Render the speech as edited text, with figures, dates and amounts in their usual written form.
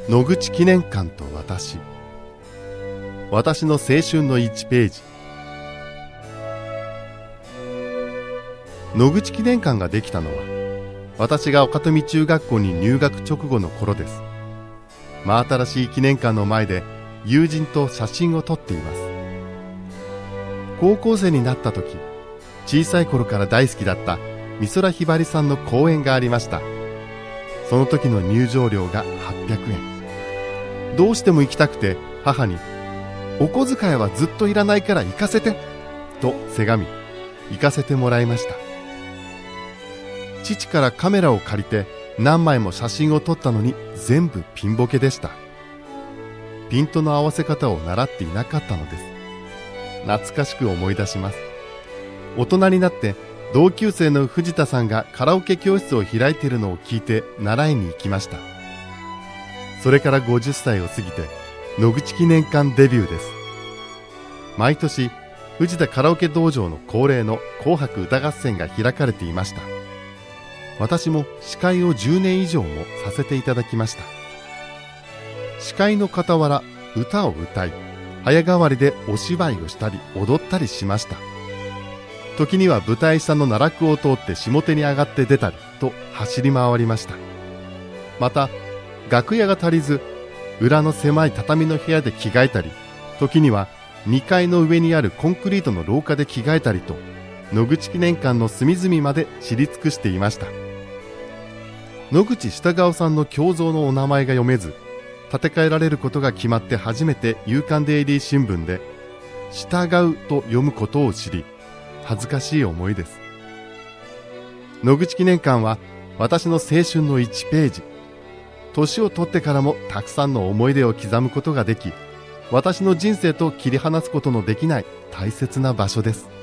野口記念館と私の青春の1ページ。野口記念館ができたのは私が岡富中学校に入学直後の頃です。真新しい記念館の前で友人と写真を撮っています。高校生になった時、小さい頃から大好きだった美空ひばりさんの公演がありました。その時の入場料が800円。どうしても行きたくて母にお小遣いはずっといらないから行かせてとせがみ、行かせてもらいました。父からカメラを借りて何枚も写真を撮ったのに全部ピンボケでした。ピントの合わせ方を習っていなかったのです。懐かしく思い出します。大人になって同級生の藤田さんがカラオケ教室を開いているのを聞いて習いに行きました。それから50歳を過ぎて野口記念館デビューです。毎年藤田カラオケ道場の恒例の紅白歌合戦が開かれていました。私も司会を10年以上もさせていただきました。司会の傍ら歌を歌い、早変わりでお芝居をしたり踊ったりしました。時には舞台下の奈落を通って下手に上がって出たりと走り回りました。また楽屋が足りず裏の狭い畳の部屋で着替えたり、時には2階の上にあるコンクリートの廊下で着替えたりと、野口記念館の隅々まで知り尽くしていました。野口下川さんの胸像のお名前が読めず、建て替えられることが決まって初めて夕刊デイリー新聞で従うと読むことを知り、恥ずかしい思いです。野口記念館は私の青春の1ページ。年を取ってからもたくさんの思い出を刻むことができ、私の人生と切り離すことのできない大切な場所です。